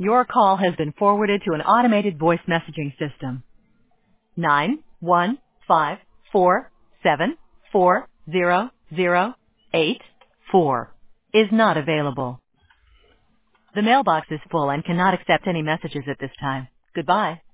Your call has been forwarded to an automated voice messaging system. 915474008 is not available. The mailbox is full and cannot accept any messages at this time. Goodbye.